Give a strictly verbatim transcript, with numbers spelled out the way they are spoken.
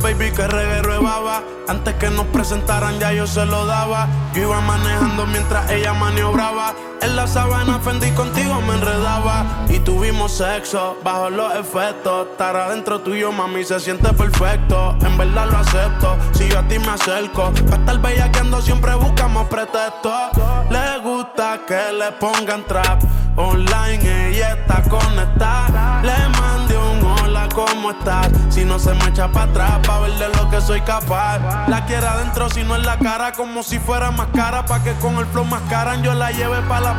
baby, que reguero de baba. Antes que nos presentaran ya yo se lo daba. Yo iba manejando mientras ella maniobraba. En la sabana Fendi contigo me enredaba. Y tuvimos sexo bajo los efectos. Estar adentro tuyo, mami, se siente perfecto. En verdad lo acepto, si yo a ti me acerco. Pa' estar bellaqueando siempre buscamos pretextos. Le gusta que le pongan trap. Online ella está conectada. Le mandé un hola, ¿cómo estás? Si no se me echa pa' atrás, pa' ver de lo que soy capaz. La quiero adentro, si no en la cara, como si fuera más cara. Pa' que con el flow mascaran yo la lleve pa' la